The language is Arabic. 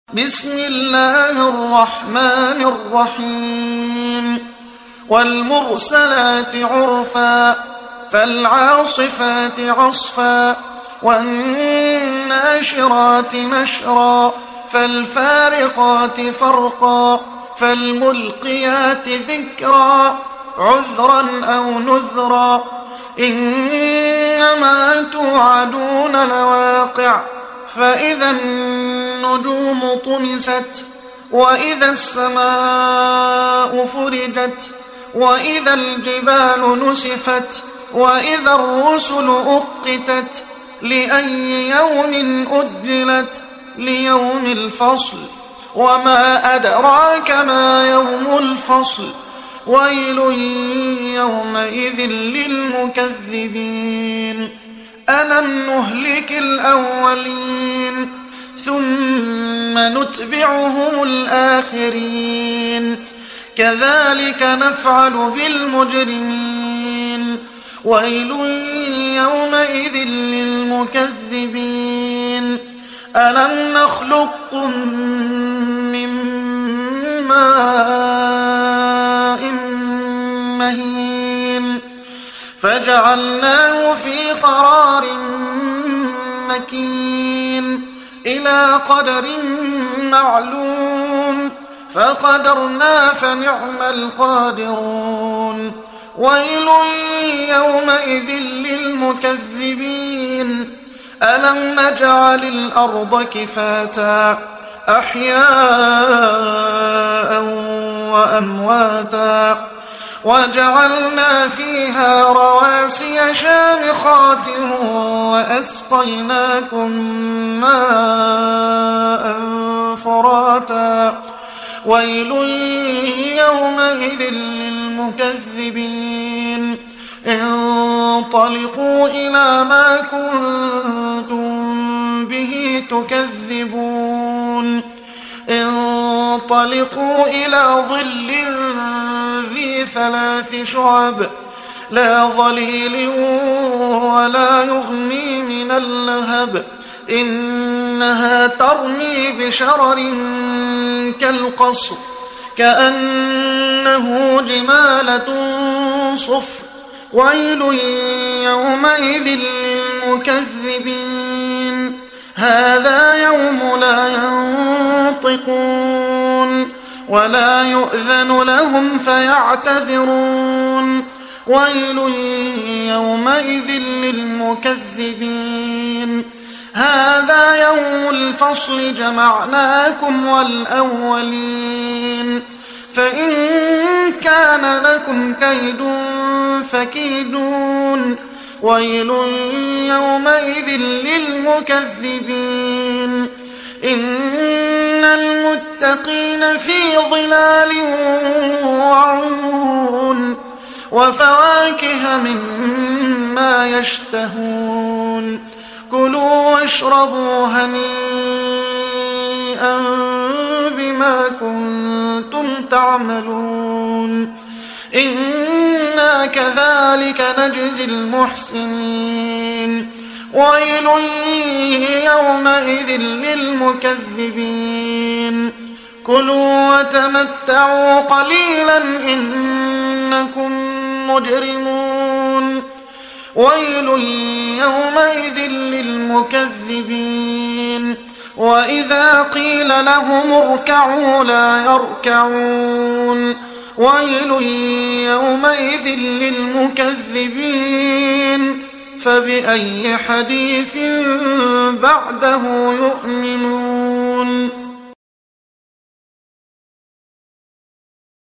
بسم الله الرحمن الرحيم والمرسلات عرفا فالعاصفات عصفا والناشرات نشرا فالفارقات فرقا فالملقيات ذكرا عذرا أو نذرا إنما توعدون لواقع فإذا النجوم طمست وإذا السماء فرجت وإذا الجبال نسفت وإذا الرسل أقتت لأي يوم أجلت ليوم الفصل وما أدراك ما يوم الفصل ويل يومئذ للمكذبين ألم نهلك الأولين ثم نتبعهم الآخرين كذلك نفعل بالمجرمين ويل يومئذ للمكذبين ألم نخلقكم من ماء مهين فجعلناه في قرار مكين إلى قدر معلوم فقدرنا فنعم القادرون ويل يومئذ للمكذبين ألم نجعل الأرض كفاتا أحياء وأمواتا وجعلنا فيها رواسي شامخات وأسقيناكم ماء فراتا ويل يومئذ للمكذبين انطلقوا إلى ما كنتم به تكذبون انطلقوا إلى ظل ذي 3 شعب لا ظليل ولا يغني من اللهب إنها ترمي بشرر كالقصر كأنه جمالة صفر ويل يومئذ للمكذبين هذا يوم لا ينطقون ولا يؤذن لهم فيعتذرون ويل يومئذ للمكذبين هذا يوم الفصل جمعناكم والأولين فإن كان لكم كيد فكيدون ويل يومئذ للمكذبين إن المتقين في ظلال وعيون وفواكه مما يشتهون كلوا واشربوا هنيئا بما كنتم تعملون إنا كذلك نجزي المحسنين ويل يومئذ للمكذبين كلوا وتمتعوا قليلا إنكم مجرمون ويل يومئذ للمكذبين وإذا قيل لهم اركعوا لا يركعون ويل يومئذ للمكذبين فبأي حديث بعده يؤمنون